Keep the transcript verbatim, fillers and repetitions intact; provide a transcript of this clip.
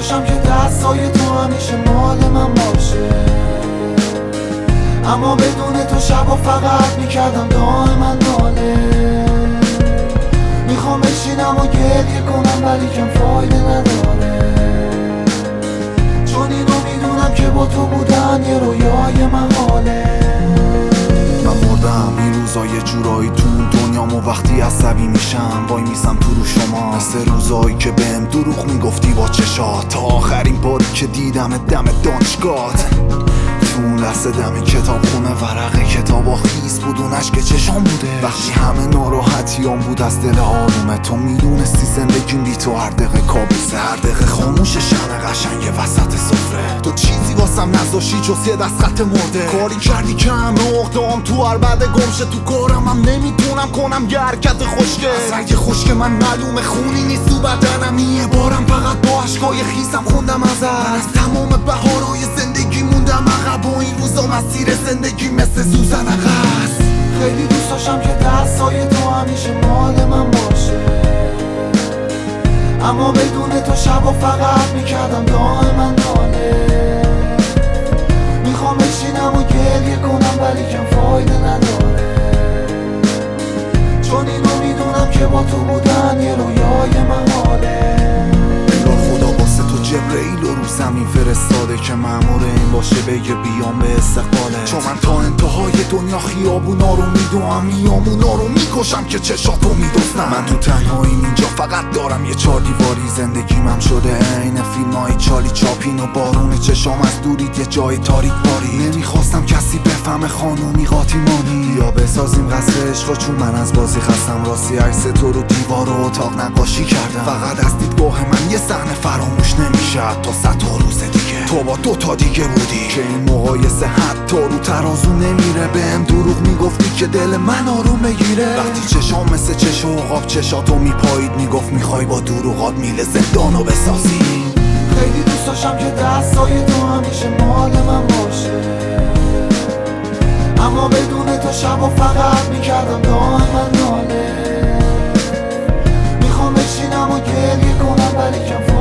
داشتم که دستای تو همیشه مال من باشه، اما بدون تو شبا فقط میکردم دائما ناله. میخوام بشینم و گریه کنم ولی کم فایده نداره، چون اینو میدونم که با تو بودن یه رویای محاله. من مردم این روزا یه جورایی تو دنیامو، وقتی عصبی میشم وای میسم تو رو شما، مثل روزایی که بهم دروغ میگفتی با چشات، تا آخرین باری که دیدم دم دانشگاهت. تو اون لحظه دم کتاب خونه ورق کتابا خیس بود، اون عشق چشام بوده وقتی همه ناراحتیام بود از دل آرومه. تو میدونستی زندگیم بی تو هر دقیقه کابوسه، هر دقیقه خاموش شمع قشنگ وسط سفره. تو چیزی واسم نذاشتی جز یه دست خط مرده، کاری کردی که همه اقدام تو هر بعد گمشه. تو کارم هم نمیتونم کنم یه حرکت خوشگه، از رنگ خشک من معلومه خونی نیست تو بدنم. یه بارم فقط با عشقای خیسم خوندم ازت، از تمام بهارهای زندگی موندم عقب و این روزا مسیر زندگی مثل سوزن عقص. خیلی دوست داشتم که دستای تو همیشه مال من باشه، اما بدون تو شبا فقط میکردم دائما ناله. میخوام بشینم و گریه کنم ولی کم فایده نداره، چون اینو میدونم که با تو بودن یه رویای محاله. انگار خدا واسه تو جبرئیل رو زمین فرستاده که مأمور این باشه بگه بیام به استقباله. چون من تا انتهای دنیا خیابونا رو میدوام، میامونا رو میکشم که چشاتو میدوستم. من تو تنهاییم اینجا فقط دارم یه چار دیواری، زندگیمم هم شده عین فیلمای چالی چاپین و بارون چشام از دورید یه جای تاریک باری. نمیخواستم کسی بفهمه خانومی قاطیمانی، یا بسازیم قصر عشق، چون من از بازی خستم. راستی عکس تو رو دیوار و اتاق نقاشی کردم، فقط از دیدگاه من یه صحنه فراموش نمیشه تا صد تا روز دیگه. تو با دو تا دیگه بودی که این مقایسه حتی رو ترازو نمیره. بهم دروغ میگفتی که دل من آروم بگیره، وقتی چشام مثل چش و عقاب چشاتو میپایید میگفت میخوای با دروغات میل زندانو بسازی. خیلی دوست داشتم که دستای تو همیشه مال من باشه، اما بدون تو شبا فقط میکردم دائما ناله. میخوام بشینم و گریه کنم ولی کم